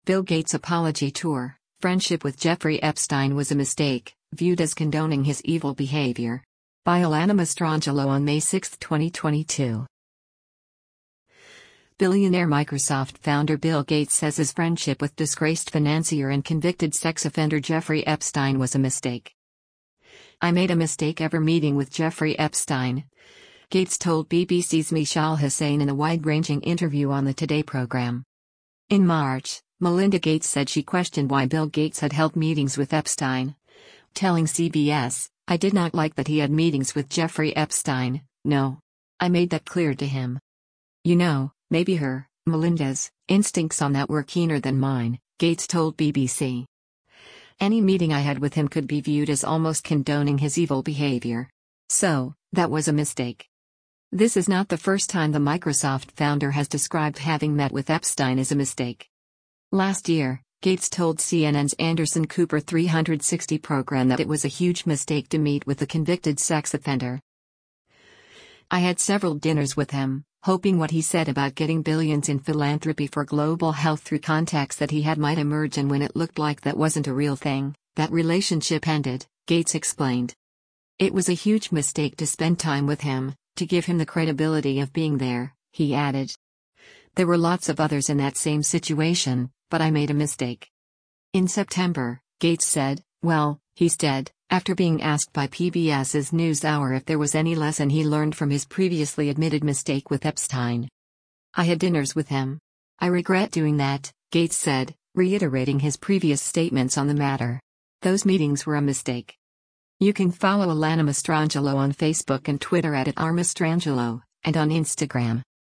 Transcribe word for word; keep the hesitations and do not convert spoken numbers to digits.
Bill Gates' apology tour. Friendship with Jeffrey Epstein was a mistake, viewed as condoning his evil behavior. By Alana Mastrangelo on May sixth, twenty twenty-two. Billionaire Microsoft founder Bill Gates says his friendship with disgraced financier and convicted sex offender Jeffrey Epstein was a mistake. "I made a mistake ever meeting with Jeffrey Epstein," Gates told B B C's Mishal Hussain in a wide-ranging interview on the Today program. In March, Melinda Gates said she questioned why Bill Gates had held meetings with Epstein, telling C B S, "I did not like that he had meetings with Jeffrey Epstein, no. I made that clear to him. You know, maybe her, Melinda's, instincts on that were keener than mine," Gates told B B C. "Any meeting I had with him could be viewed as almost condoning his evil behavior. So, that was a mistake." This is not the first time the Microsoft founder has described having met with Epstein as a mistake. Last year, Gates told C N N's Anderson Cooper three sixty program that it was a huge mistake to meet with the convicted sex offender. "I had several dinners with him, hoping what he said about getting billions in philanthropy for global health through contacts that he had might emerge, and when it looked like that wasn't a real thing, that relationship ended," Gates explained. "It was a huge mistake to spend time with him, to give him the credibility of being there," he added. "There were lots of others in that same situation, but I made a mistake." In September, Gates said, "Well, he's dead," after being asked by PBS's NewsHour if there was any lesson he learned from his previously admitted mistake with Epstein. "I had dinners with him. I regret doing that," Gates said, reiterating his previous statements on the matter. "Those meetings were a mistake." You can follow Alana Mastrangelo on Facebook and Twitter at, at r mastrangelo, and on Instagram